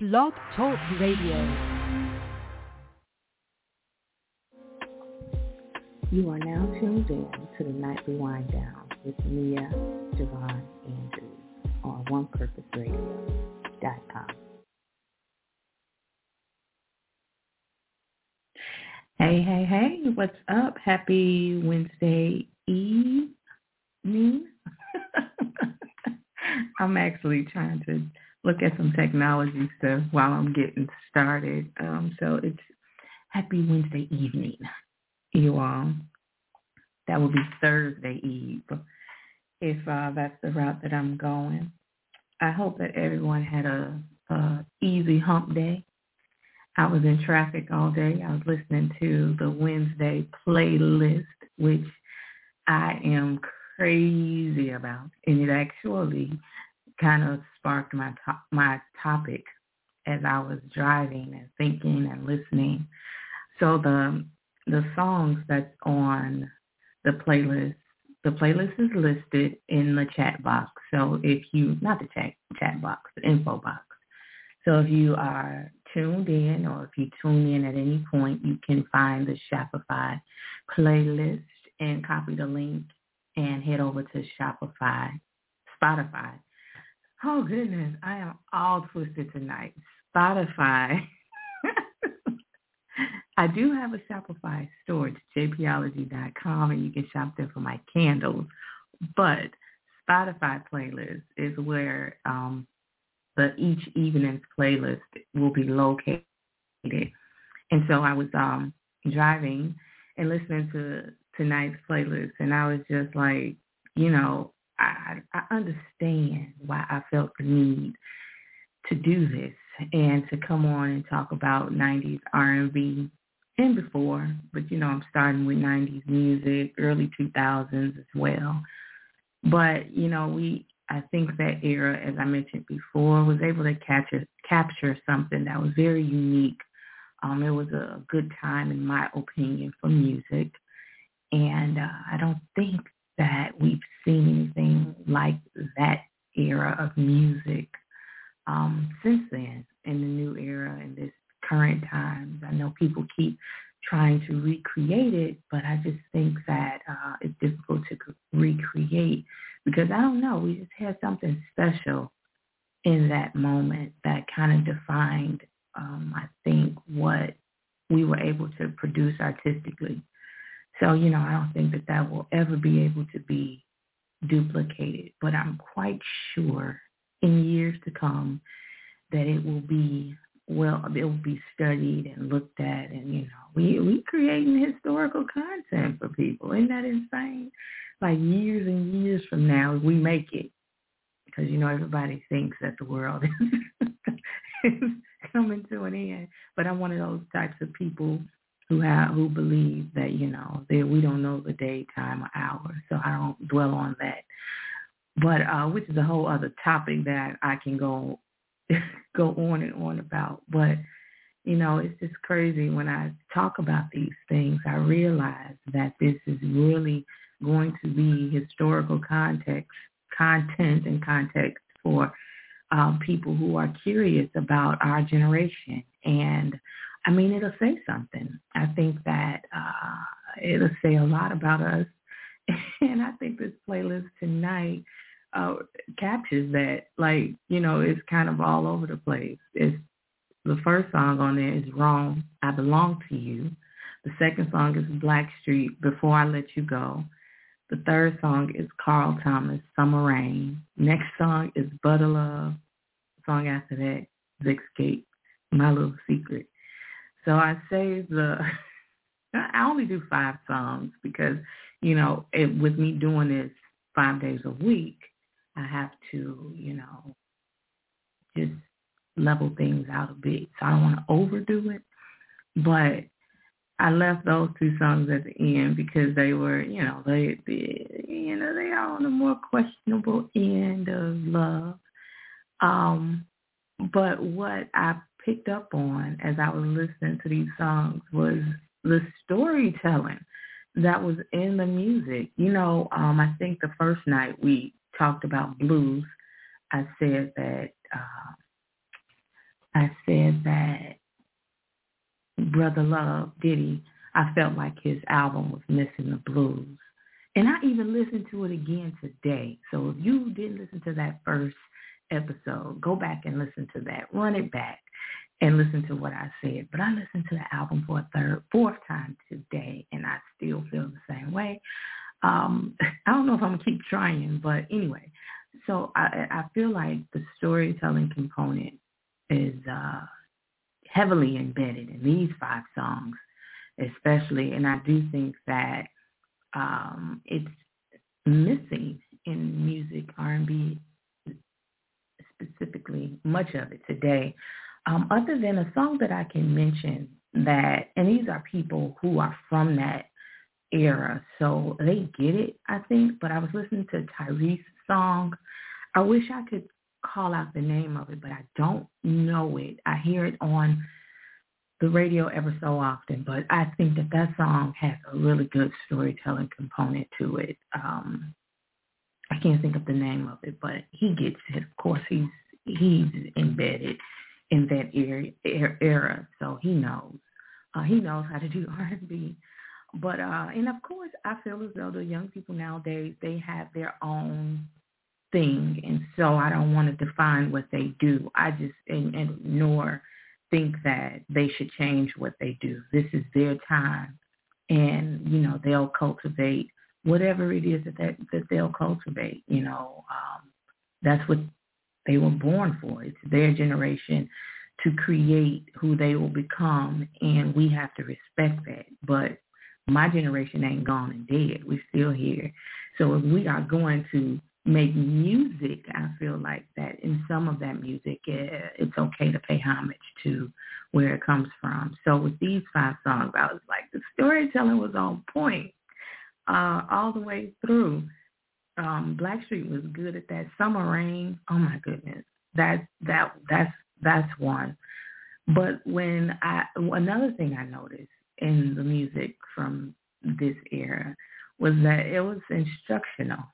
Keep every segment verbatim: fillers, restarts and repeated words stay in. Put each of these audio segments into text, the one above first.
Blog Talk Radio. You are now tuned in to the Nightly Wind Down with Mia, Javon, Andrews on one purpose radio dot com. Hey, hey, hey, what's up? Happy Wednesday evening. I'm actually trying to look at some technology stuff while I'm getting started. Um, so it's happy Wednesday evening, you all. That will be Thursday Eve, if uh, that's the route that I'm going. I hope that everyone had a, a easy hump day. I was in traffic all day. I was listening to the Wednesday playlist, which I am crazy about, and it actually kind of sparked my to- my topic as I was driving and thinking and listening. So the the songs that's on the playlist, the playlist is listed in the chat box. So if you, not the chat chat box, the info box. So if you are tuned in, or if you tune in at any point, you can find the Shopify playlist and copy the link and head over to Shopify, Spotify. Oh, goodness, I am all twisted tonight. Spotify. I do have a Shopify store, j p ology dot com, and you can shop there for my candles. But Spotify playlist is where um, the each evening's playlist will be located. And so I was um, driving and listening to tonight's playlist, and I was just like, you know, I, I understand why I felt the need to do this and to come on and talk about nineties R and B and before, but, you know, I'm starting with nineties music, early two thousands as well. But, you know, we, I think that era, as I mentioned before, was able to capture, capture something that was very unique. Um, it was a good time, in my opinion, for music. And uh, I don't think that we've seen anything like that era of music um, since then, in the new era, in this current times. I know people keep trying to recreate it, but I just think that uh, it's difficult to recreate because, I don't know, we just had something special in that moment that kind of defined, um, I think, what we were able to produce artistically. So, you know, I don't think that that will ever be able to be duplicated, but I'm quite sure in years to come that it will be, well, it will be studied and looked at, and, you know, we we creating historical content for people. Isn't that insane? Like years and years from now, we make it, because, you know, everybody thinks that the world is, is coming to an end. But I'm one of those types of people who have, who believe that, you know, that we don't know the day, time, or hour, so I don't dwell on that. But uh, which is a whole other topic that I can go go on and on about. But, you know, it's just crazy when I talk about these things, I realize that this is really going to be historical context, content and context for um, people who are curious about our generation. And, I mean, it'll say something. I think that uh, it'll say a lot about us. And I think this playlist tonight uh, captures that. Like, you know, it's kind of all over the place. It's the first song on there is Wrong, I Belong to You. The second song is Blackstreet, Before I Let You Go. The third song is Carl Thomas, Summer Rain. Next song is Butter Love. The song after that is Escape, My Little Secret. So I saved the, I only do five songs because, you know, it, with me doing this five days a week, I have to, you know, just level things out a bit. So I don't want to overdo it. But I left those two songs at the end because they were, you know, they, they you know, they are on the more questionable end of love. Um, but what I picked up on as I was listening to these songs was the storytelling that was in the music. You know, um, I think the first night we talked about blues, I said that uh, I said that Brother Love, Diddy, I felt like his album was missing the blues. And I even listened to it again today. So if you didn't listen to that first episode, go back and listen to that. Run it back and listen to what I said. But I listened to the album for a third, fourth time today, and I still feel the same way. Um, I don't know if I'm going to keep trying, but anyway. So I, I feel like the storytelling component is uh, heavily embedded in these five songs, especially. And I do think that um, it's missing in music, R and B specifically, much of it today, um, other than a song that I can mention that, and these are people who are from that era, so they get it, I think, but I was listening to Tyrese's song. I wish I could call out the name of it, but I don't know it. I hear it on the radio ever so often, but I think that that song has a really good storytelling component to it. Um, I can't think of the name of it, but he gets it. Of course, he's he's embedded in that era, era so he knows. Uh, he knows how to do R and B. But, uh, and of course, I feel as though the young people nowadays, they have their own thing, and so I don't want to define what they do. I just, and, and nor think that they should change what they do. This is their time, and, you know, they'll cultivate whatever it is that, that, that they'll cultivate, you know. Um, that's what they were born for. It's their generation to create who they will become, and we have to respect that. But my generation ain't gone and dead. We're still here. So if we are going to make music, I feel like that in some of that music, it's okay to pay homage to where it comes from. So with these five songs, I was like, the storytelling was on point uh, all the way through. Um, Blackstreet was good at that. Summer Rain, oh my goodness, that that that's that's one. But when I another thing I noticed in the music from this era was that it was instructional.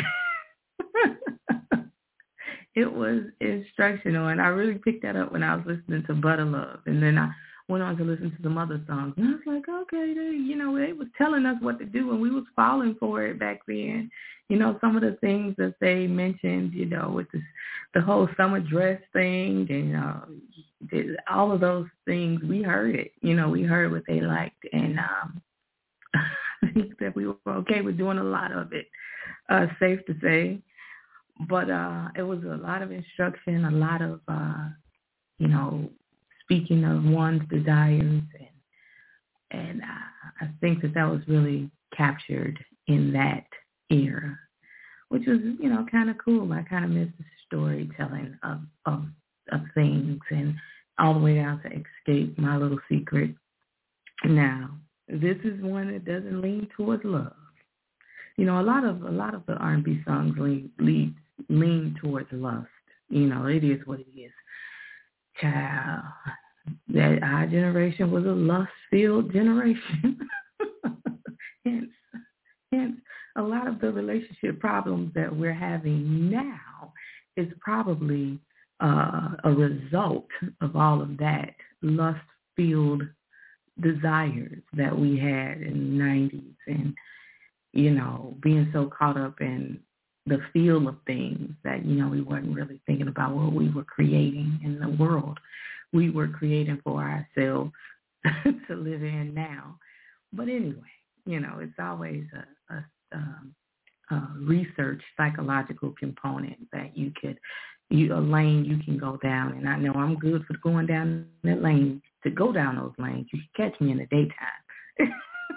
It was instructional, and I really picked that up when I was listening to Butter Love, and then I went on to listen to some other songs, and I was like, okay, they, you know, they was telling us what to do, and we was falling for it back then. You know, some of the things that they mentioned, you know, with this, the whole summer dress thing, and uh, all of those things, we heard it. You know, we heard what they liked, and um, I think that we were okay with doing a lot of it, uh, safe to say. But uh, it was a lot of instruction, a lot of, uh, you know, speaking of one's desires. And, and I, I think that that was really captured in that era, which was, you know, kind of cool. I kind of miss the storytelling of, of, of things, and all the way down to Escape, My Little Secret. Now, this is one that doesn't lean towards love. You know, a lot of a lot of the R and B songs lean, lean, lean towards lust. You know, it is what it is. Child, that our generation was a lust-filled generation. hence, hence, a lot of the relationship problems that we're having now is probably uh, a result of all of that lust-filled desires that we had in the nineties, and you know, being so caught up in the feel of things that, you know, we weren't really thinking about what we were creating in the world. We were creating for ourselves to live in now. But anyway, you know, it's always a, a, um, a research psychological component that you could, you, a lane you can go down. And I know I'm good for going down that lane. To go down those lanes, you can catch me in the daytime.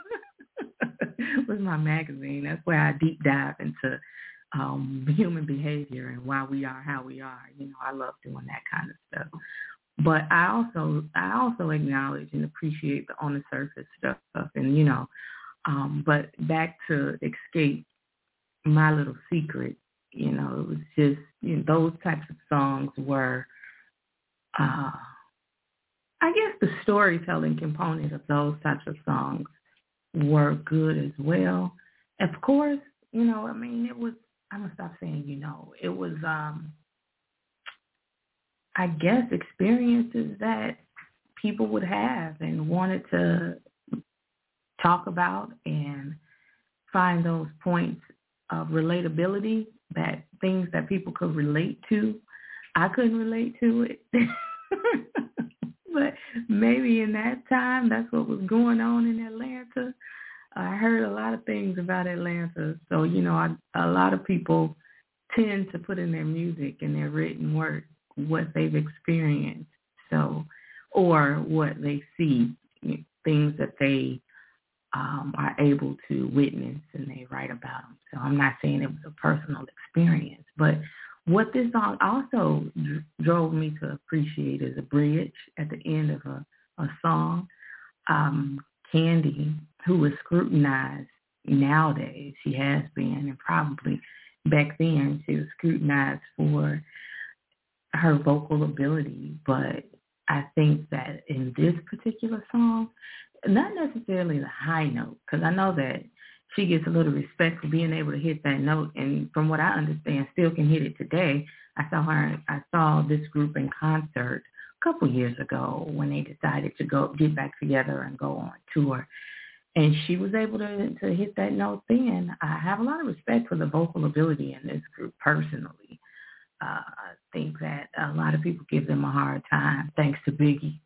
With my magazine. That's where I deep dive into um, human behavior and why we are how we are. You know, I love doing that kind of stuff. But I also I also acknowledge and appreciate the on the surface stuff. And, you know, um, but back to Escape, My Little Secret, you know, it was just, you know, those types of songs were, uh, I guess the storytelling component of those types of songs were good as well. Of course, you know, I mean, it was, I'm going to stop saying, you know, it was, um, I guess, experiences that people would have and wanted to talk about and find those points of relatability, that things that people could relate to. I couldn't relate to it. But maybe in that time, that's what was going on in Atlanta. I heard a lot of things about Atlanta. So, you know, I, a lot of people tend to put in their music and their written work what they've experienced, so, or what they see, things that they um, are able to witness and they write about them. So I'm not saying it was a personal experience, but what this song also d- drove me to appreciate is a bridge at the end of a, a song. Um, Candy, who was scrutinized nowadays, she has been, and probably back then she was scrutinized for her vocal ability, but I think that in this particular song, not necessarily the high note, because I know that she gets a little respect for being able to hit that note, and from what I understand, still can hit it today. I saw her. I saw this group in concert a couple years ago when they decided to go get back together and go on tour, and she was able to to hit that note. Then I have a lot of respect for the vocal ability in this group personally. Uh, I think that a lot of people give them a hard time, thanks to Biggie.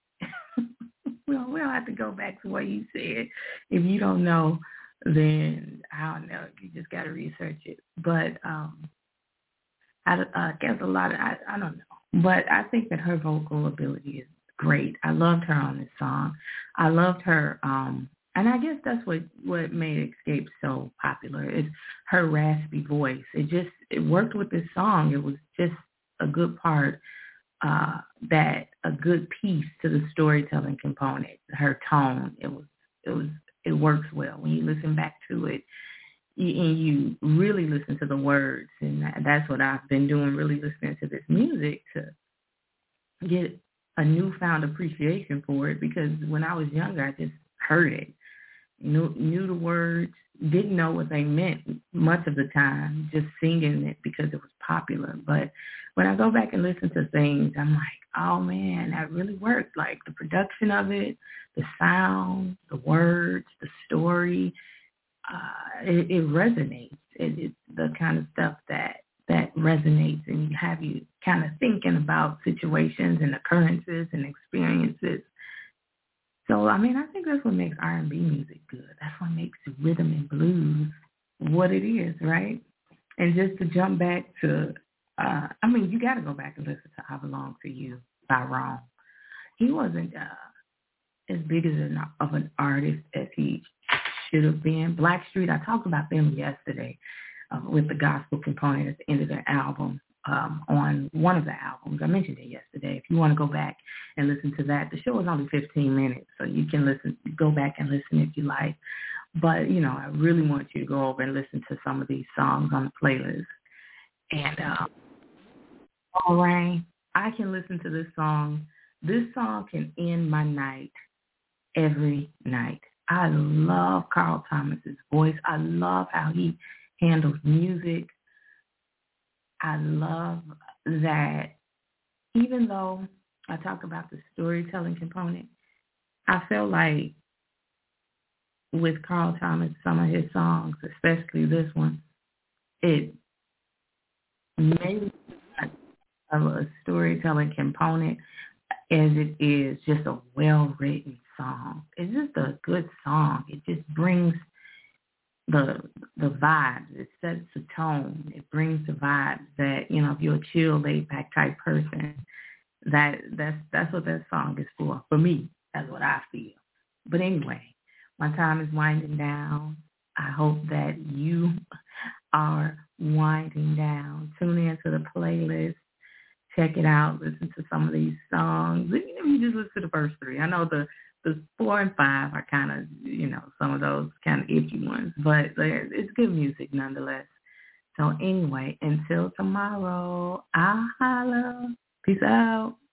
Well, we don't have to go back to what you said. If you don't know, then I don't know. You just got to research it. But um, I, I guess a lot of, I, I don't know. But I think that her vocal ability is great. I loved her on this song. I loved her, um, and I guess that's what, what made Escape so popular, is her raspy voice. It just, it worked with this song. It was just a good part, uh, that a good piece to the storytelling component. Her tone, it was, it was, it works well when you listen back to it, you, and you really listen to the words. And that, that's what I've been doing, really listening to this music to get a newfound appreciation for it. Because when I was younger, I just heard it, knew, knew the words, didn't know what they meant much of the time, just singing it because it was popular. But when I go back and listen to things, I'm like, oh, man, that really worked. Like the production of it, the sound, the words, the story, uh, it, it resonates. It, it's the kind of stuff that, that resonates and have you kind of thinking about situations and occurrences and experiences. So, I mean, I think that's what makes R and B music good. That's what makes rhythm and blues what it is, right? And just to jump back to, uh, I mean, you got to go back and listen to I Belong to You by Ron. He wasn't uh, as big as an, of an artist as he should have been. Blackstreet, I talked about them yesterday uh, with the gospel component at the end of their album. Um, on one of the albums. I mentioned it yesterday. If you want to go back and listen to that, the show is only fifteen minutes, so you can listen, go back and listen if you like. But, you know, I really want you to go over and listen to some of these songs on the playlist. And, uh, All Rain, I can listen to this song. This song can end my night every night. I love Carl Thomas's voice. I love how he handles music. I love that even though I talk about the storytelling component, I feel like with Carl Thomas, some of his songs, especially this one, it maybe of a storytelling component as it is just a well-written song. It's just a good song. It just brings the the vibes. It sets the tone. It brings the vibes that, you know, if you're a chill, laid-back type person, that that's that's what that song is for. For me, that's what I feel. But anyway, my time is winding down. I hope that you are winding down. Tune into the playlist. Check it out. Listen to some of these songs. Even if you just listen to the first three. I know the The four and five are kind of, you know, some of those kind of iffy ones, but it's good music nonetheless. So anyway, until tomorrow, I'll holla. Peace out.